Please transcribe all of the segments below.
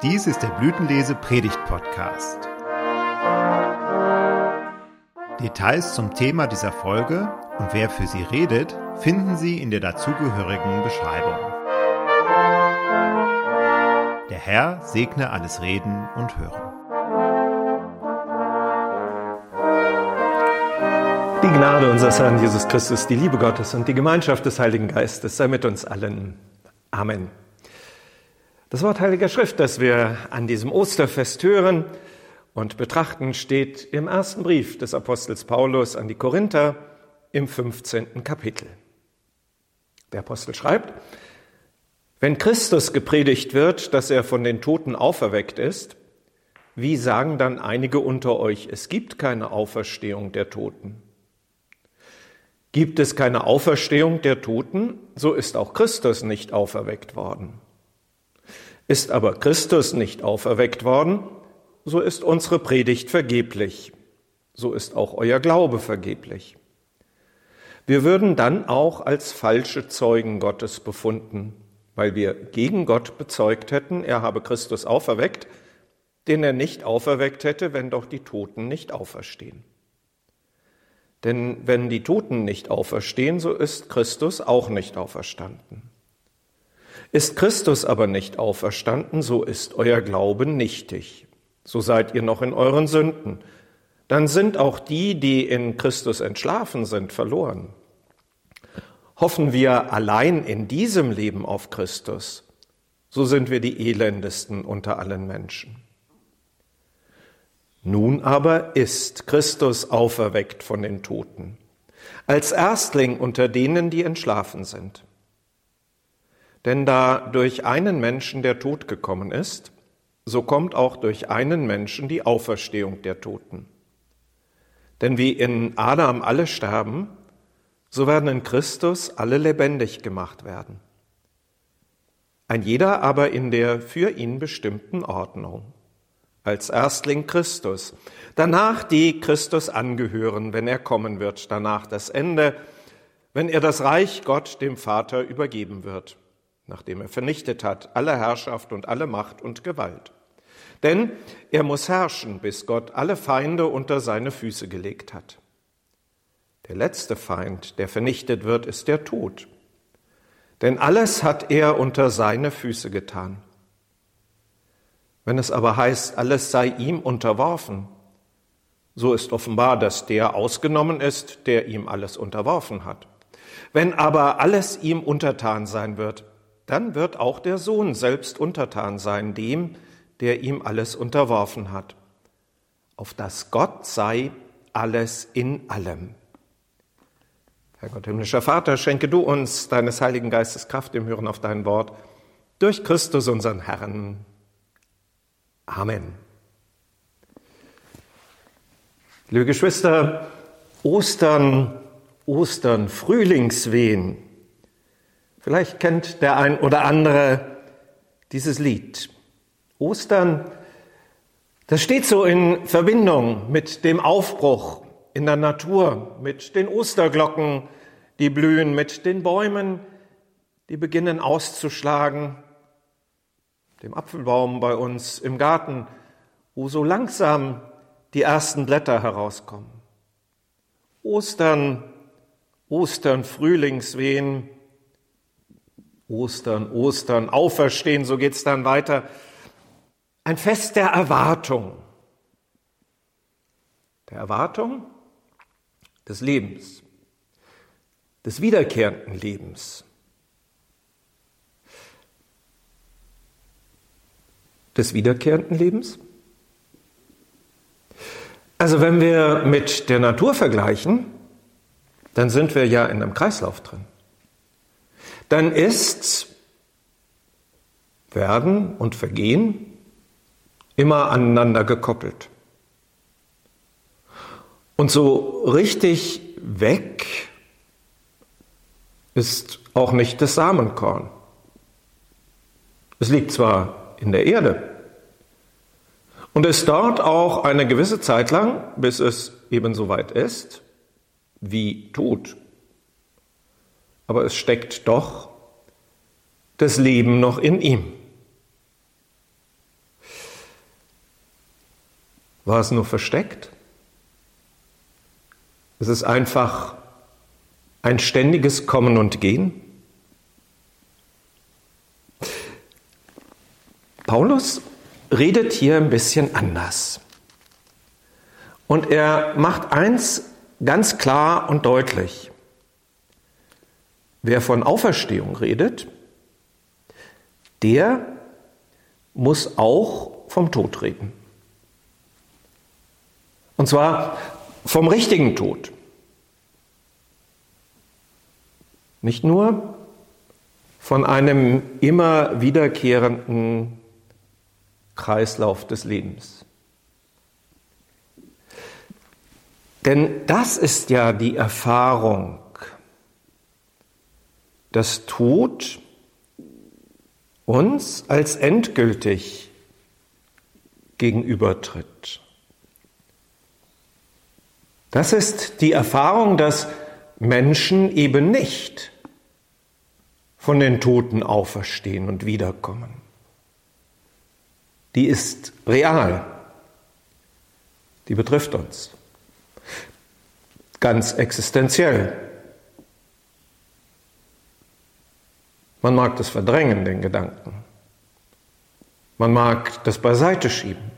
Dies ist der Blütenlese-Predigt-Podcast. Details zum Thema dieser Folge und wer für sie redet, finden Sie in der dazugehörigen Beschreibung. Der Herr segne alles Reden und Hören. Die Gnade unseres Herrn Jesus Christus, die Liebe Gottes und die Gemeinschaft des Heiligen Geistes sei mit uns allen. Amen. Das Wort Heiliger Schrift, das wir an diesem Osterfest hören und betrachten, steht im ersten Brief des Apostels Paulus an die Korinther im 15. Kapitel. Der Apostel schreibt: Wenn Christus gepredigt wird, dass er von den Toten auferweckt ist, wie sagen dann einige unter euch, es gibt keine Auferstehung der Toten? Gibt es keine Auferstehung der Toten, so ist auch Christus nicht auferweckt worden. Ist aber Christus nicht auferweckt worden, so ist unsere Predigt vergeblich, so ist auch euer Glaube vergeblich. Wir würden dann auch als falsche Zeugen Gottes befunden, weil wir gegen Gott bezeugt hätten, er habe Christus auferweckt, den er nicht auferweckt hätte, wenn doch die Toten nicht auferstehen. Denn wenn die Toten nicht auferstehen, so ist Christus auch nicht auferstanden. Ist Christus aber nicht auferstanden, so ist euer Glaube nichtig. So seid ihr noch in euren Sünden. Dann sind auch die, die in Christus entschlafen sind, verloren. Hoffen wir allein in diesem Leben auf Christus, so sind wir die elendesten unter allen Menschen. Nun aber ist Christus auferweckt von den Toten, als Erstling unter denen, die entschlafen sind. Denn da durch einen Menschen der Tod gekommen ist, so kommt auch durch einen Menschen die Auferstehung der Toten. Denn wie in Adam alle sterben, so werden in Christus alle lebendig gemacht werden. Ein jeder aber in der für ihn bestimmten Ordnung. Als Erstling Christus, danach die Christus angehören, wenn er kommen wird, danach das Ende, wenn er das Reich Gott dem Vater übergeben wird, nachdem er vernichtet hat alle Herrschaft und alle Macht und Gewalt. Denn er muss herrschen, bis Gott alle Feinde unter seine Füße gelegt hat. Der letzte Feind, der vernichtet wird, ist der Tod. Denn alles hat er unter seine Füße getan. Wenn es aber heißt, alles sei ihm unterworfen, so ist offenbar, dass der ausgenommen ist, der ihm alles unterworfen hat. Wenn aber alles ihm untertan sein wird, dann wird auch der Sohn selbst untertan sein, dem, der ihm alles unterworfen hat, auf dass Gott sei alles in allem. Herr Gott, himmlischer Vater, schenke du uns deines Heiligen Geistes Kraft im Hören auf dein Wort, durch Christus unseren Herrn. Amen. Liebe Geschwister, Ostern, Frühlingswehen. Vielleicht kennt der ein oder andere dieses Lied. Ostern, das steht so in Verbindung mit dem Aufbruch in der Natur, mit den Osterglocken, die blühen, mit den Bäumen, die beginnen auszuschlagen, dem Apfelbaum bei uns im Garten, wo so langsam die ersten Blätter herauskommen. Ostern, Frühlingswehen, Ostern, Auferstehen, so geht's dann weiter. Ein Fest der Erwartung. Der Erwartung des Lebens, des wiederkehrenden Lebens. Des wiederkehrenden Lebens? Also wenn wir mit der Natur vergleichen, dann sind wir ja in einem Kreislauf drin. Dann ist Werden und Vergehen immer aneinander gekoppelt. Und so richtig weg ist auch nicht das Samenkorn. Es liegt zwar in der Erde und ist dort auch eine gewisse Zeit lang, bis es eben so weit ist, wie tot. Aber es steckt doch das Leben noch in ihm. War es nur versteckt? Es ist einfach ein ständiges Kommen und Gehen. Paulus redet hier ein bisschen anders. Und er macht eins ganz klar und deutlich. Wer von Auferstehung redet, der muss auch vom Tod reden. Und zwar vom richtigen Tod. Nicht nur von einem immer wiederkehrenden Kreislauf des Lebens. Denn das ist ja die Erfahrung, dass Tod uns als endgültig gegenübertritt. Das ist die Erfahrung, dass Menschen eben nicht von den Toten auferstehen und wiederkommen. Die ist real. Die betrifft uns. Ganz existenziell. Man mag das verdrängen, den Gedanken. Man mag das beiseite schieben.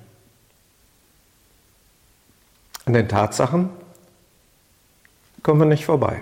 An den Tatsachen kommen wir nicht vorbei.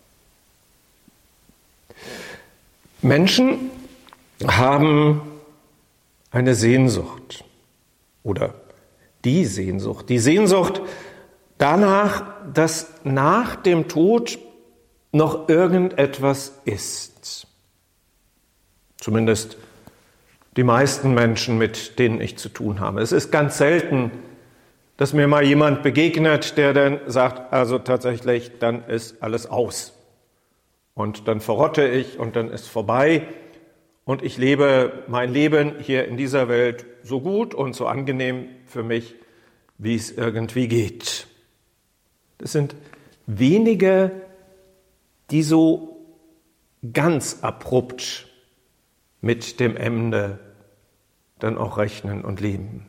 Menschen haben eine Sehnsucht oder die Sehnsucht danach, dass nach dem Tod noch irgendetwas ist. Zumindest die meisten Menschen, mit denen ich zu tun habe. Es ist ganz selten, dass mir mal jemand begegnet, der dann sagt, also tatsächlich, dann ist alles aus. Und dann verrotte ich und dann ist vorbei. Und ich lebe mein Leben hier in dieser Welt so gut und so angenehm für mich, wie es irgendwie geht. Das sind wenige, die so ganz abrupt mit dem Ende dann auch rechnen und leben.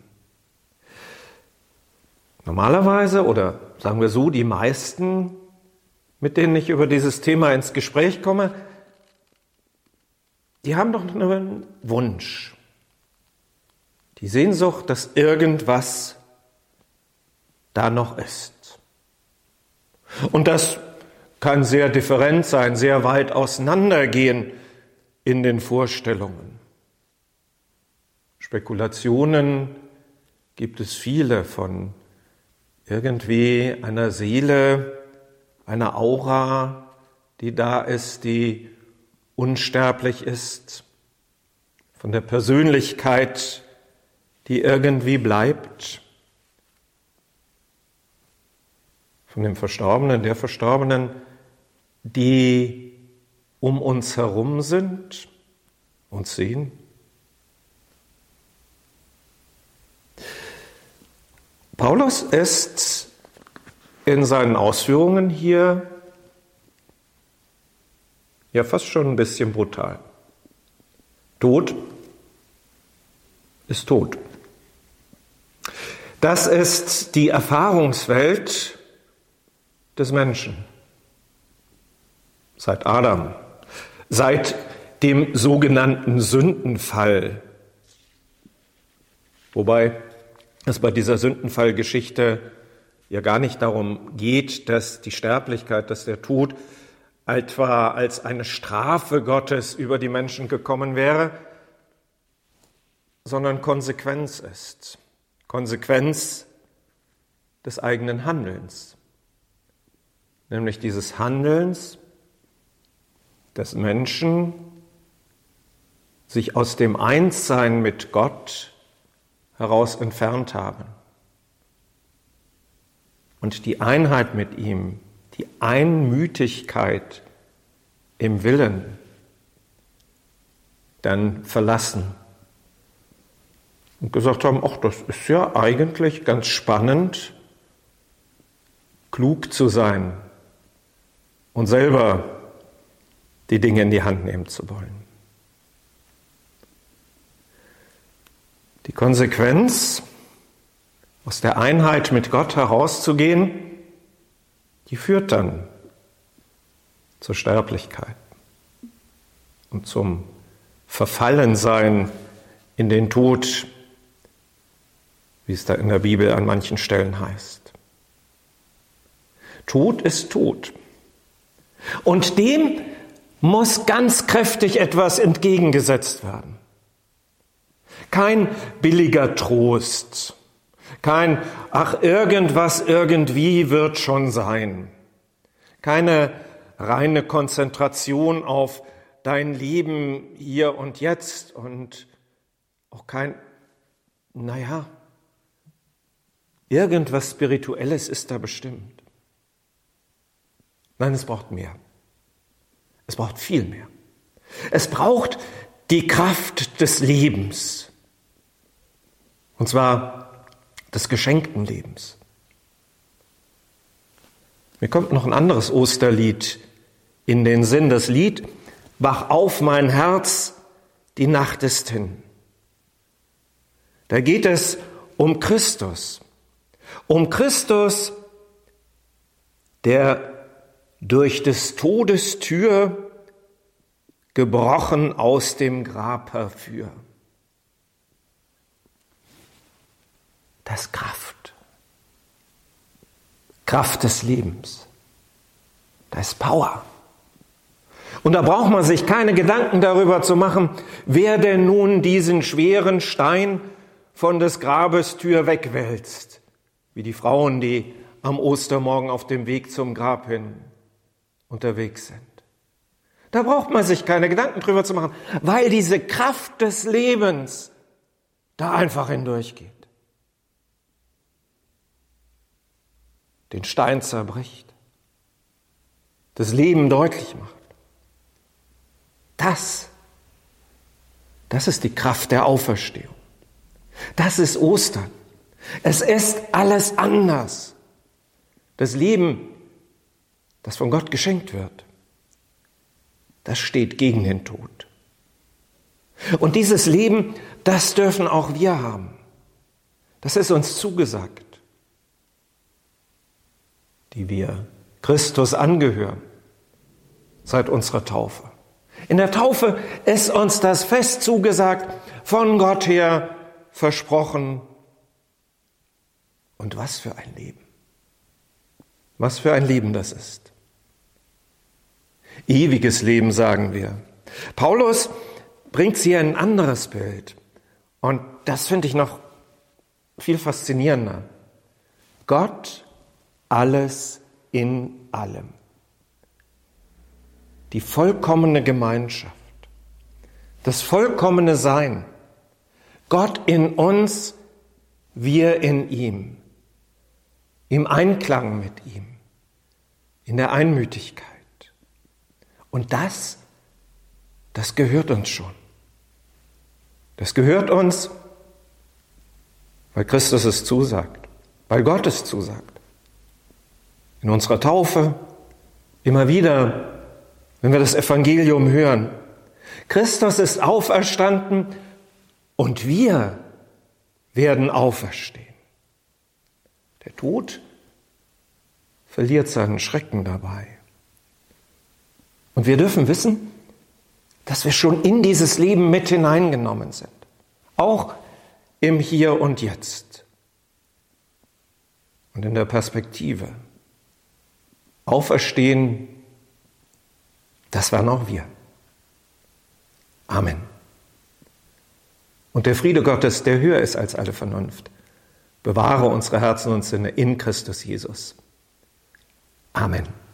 Normalerweise, oder sagen wir so, die meisten, mit denen ich über dieses Thema ins Gespräch komme, die haben doch nur einen Wunsch. Die Sehnsucht, dass irgendwas da noch ist. Und das kann sehr different sein, sehr weit auseinandergehen in den Vorstellungen. Spekulationen gibt es viele von irgendwie einer Seele, einer Aura, die da ist, die unsterblich ist, von der Persönlichkeit, die irgendwie bleibt, von dem Verstorbenen, der Verstorbenen, die um uns herum sind, uns sehen. Paulus ist in seinen Ausführungen hier ja fast schon ein bisschen brutal. Tod ist tot. Das ist die Erfahrungswelt des Menschen. Seit Adam, seit dem sogenannten Sündenfall. Wobei es bei dieser Sündenfallgeschichte ja gar nicht darum geht, dass die Sterblichkeit, dass der Tod etwa als eine Strafe Gottes über die Menschen gekommen wäre, sondern Konsequenz ist. Konsequenz des eigenen Handelns. Nämlich dieses Handelns des Menschen, sich aus dem Einssein mit Gott heraus entfernt haben. Und die Einheit mit ihm, die Einmütigkeit im Willen dann verlassen und gesagt haben, ach, das ist ja eigentlich ganz spannend, klug zu sein und selber die Dinge in die Hand nehmen zu wollen. Die Konsequenz aus der Einheit mit Gott herauszugehen, die führt dann zur Sterblichkeit und zum Verfallensein in den Tod, wie es da in der Bibel an manchen Stellen heißt. Tod ist Tod. Und dem muss ganz kräftig etwas entgegengesetzt werden. Kein billiger Trost, kein ach irgendwas irgendwie wird schon sein, keine reine Konzentration auf dein Leben hier und jetzt und auch kein, irgendwas Spirituelles ist da bestimmt. Nein, es braucht mehr. Es braucht viel mehr. Es braucht die Kraft des Lebens. Und zwar des geschenkten Lebens. Mir kommt noch ein anderes Osterlied in den Sinn. Das Lied Wach auf, mein Herz, die Nacht ist hin. Da geht es um Christus. Um Christus, der durch des Todes Tür gebrochen aus dem Grab herfür. Das ist Kraft. Kraft des Lebens. Das ist Power. Und da braucht man sich keine Gedanken darüber zu machen, wer denn nun diesen schweren Stein von des Grabes Tür wegwälzt, wie die Frauen, die am Ostermorgen auf dem Weg zum Grab hin unterwegs sind. Da braucht man sich keine Gedanken drüber zu machen, weil diese Kraft des Lebens da einfach hindurchgeht. Den Stein zerbricht, das Leben deutlich macht. Das ist die Kraft der Auferstehung. Das ist Ostern. Es ist alles anders. Das Leben, das von Gott geschenkt wird, das steht gegen den Tod. Und dieses Leben, das dürfen auch wir haben. Das ist uns zugesagt, die wir Christus angehören, seit unserer Taufe. In der Taufe ist uns das fest zugesagt, von Gott her versprochen. Und was für ein Leben. Was für ein Leben das ist. Ewiges Leben, sagen wir. Paulus bringt hier ein anderes Bild. Und das finde ich noch viel faszinierender. Gott, alles in allem. Die vollkommene Gemeinschaft, das vollkommene Sein. Gott in uns, wir in ihm. Im Einklang mit ihm, in der Einmütigkeit. Und das gehört uns schon. Das gehört uns, weil Christus es zusagt, weil Gott es zusagt. In unserer Taufe, immer wieder, wenn wir das Evangelium hören. Christus ist auferstanden und wir werden auferstehen. Der Tod verliert seinen Schrecken dabei. Und wir dürfen wissen, dass wir schon in dieses Leben mit hineingenommen sind. Auch im Hier und Jetzt. Und in der Perspektive. Auferstehen, das waren auch wir. Amen. Und der Friede Gottes, der höher ist als alle Vernunft, bewahre unsere Herzen und Sinne in Christus Jesus. Amen.